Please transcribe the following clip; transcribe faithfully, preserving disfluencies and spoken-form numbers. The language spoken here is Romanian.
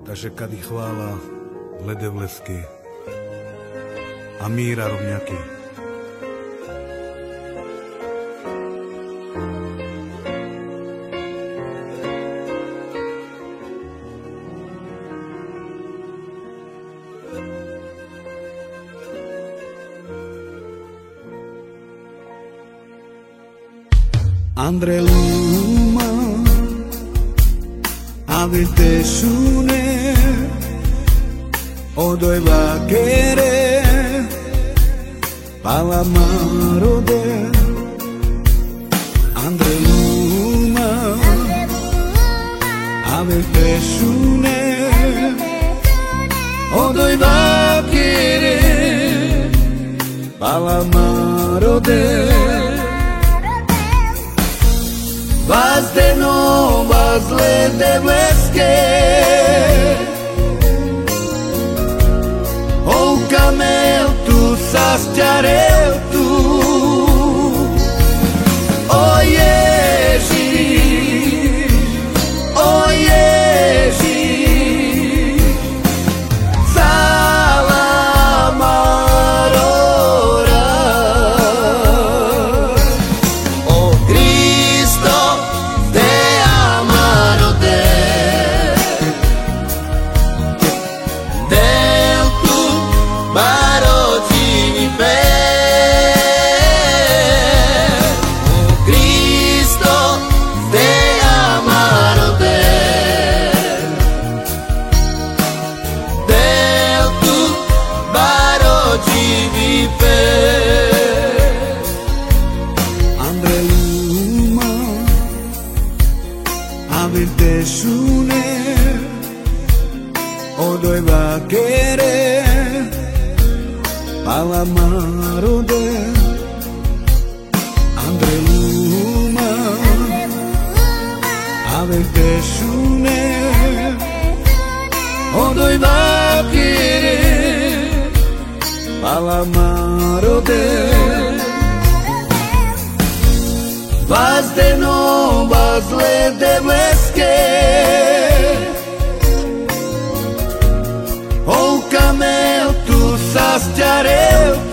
Takže kady chvála, lede vlesky a míra rovňaky. Andre luma avete sune odoi vakere palamarode Andre luma avete sune odoi vakere palamarode Vas de nou, vas lede bleske O camel tu sasťarel tu O Ježiš, o Ježiš Salam arora O Cristo Andre luma avete sune odoi vakere palamarode Andre luma avete sune odoi vakere palamarode Vas de nou, vas lede bleske O camel tu sasťarel